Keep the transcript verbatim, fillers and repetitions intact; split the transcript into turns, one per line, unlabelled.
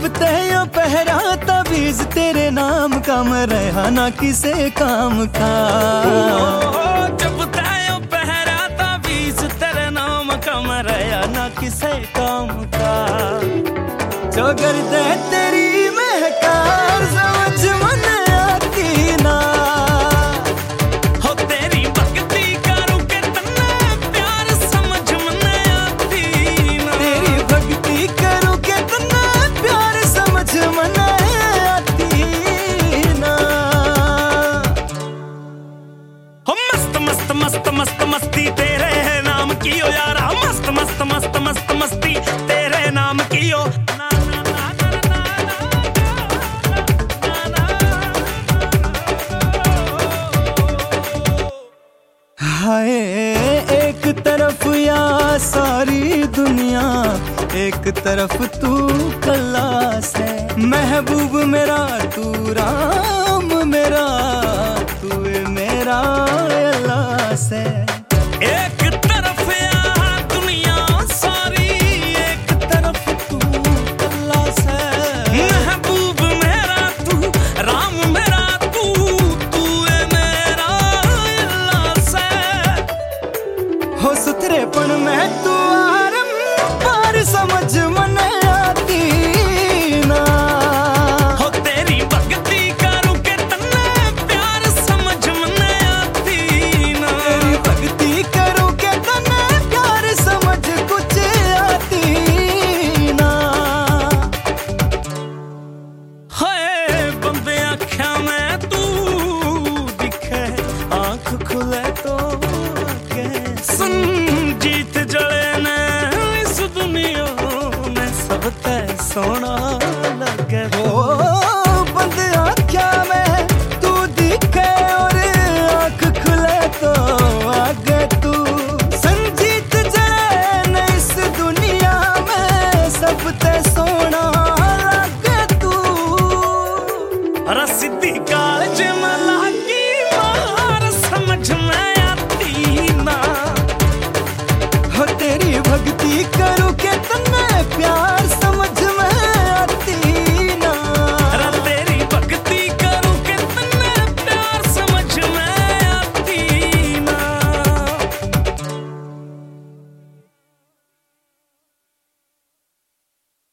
जब तय पहरा तबीज तेरे नाम का मैं रहा ना किसे काम का।
जब तय पहरा तबीज तेरे नाम का मैं रहा ना किसे काम का।
जो कर दे तेरी महकार समझ मन आती ना।
हो तेरी भक्ति करूं के तन्ने प्यार समझ मन आती ना।
तेरी भक्ति करूं के तन्ने प्यार समझ मन आती ना।
हो मस्त मस्त मस्त मस्त मस्ती तेरे नाम की हो यारा। मस्त मस्त मस्त मस्त मस्ती तेरे नाम की हो।
हाय एक तरफ या सारी दुनिया, एक तरफ तू खल्लास है। महबूब मेरा तू राम मेरा, तू मेरा अल्लाह से।
एक तरफ या दुनिया सारी, एक तरफ तू खल्लास है। महबूब मेरा तू राम मेरा, तू तू मेरा अल्लाह से।
हो सुथरेपन में तू आरम पार समझ मन आती ना।
हो तेरी भक्ति करूं के तन्ने प्यार समझ मन आती ना।
तेरी भक्ति करूं के तन्ने प्यार समझ कुछ आती ना।
हाय बंदे आँखा में तू दिखे, आँख खुले तो सुन जीत जले ने इस दुनिया में सब तै सोना लगे।
ओ